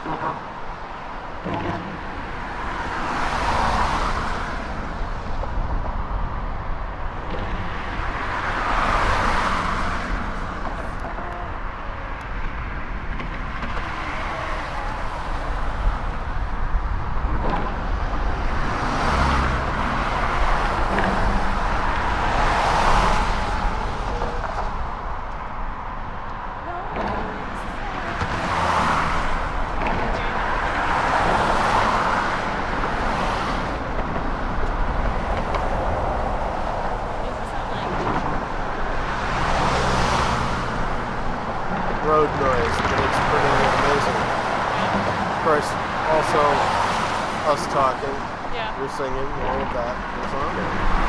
Road noise, but it's pretty amazing. Of course, also us talking, Yeah. you're singing, all of that is on there.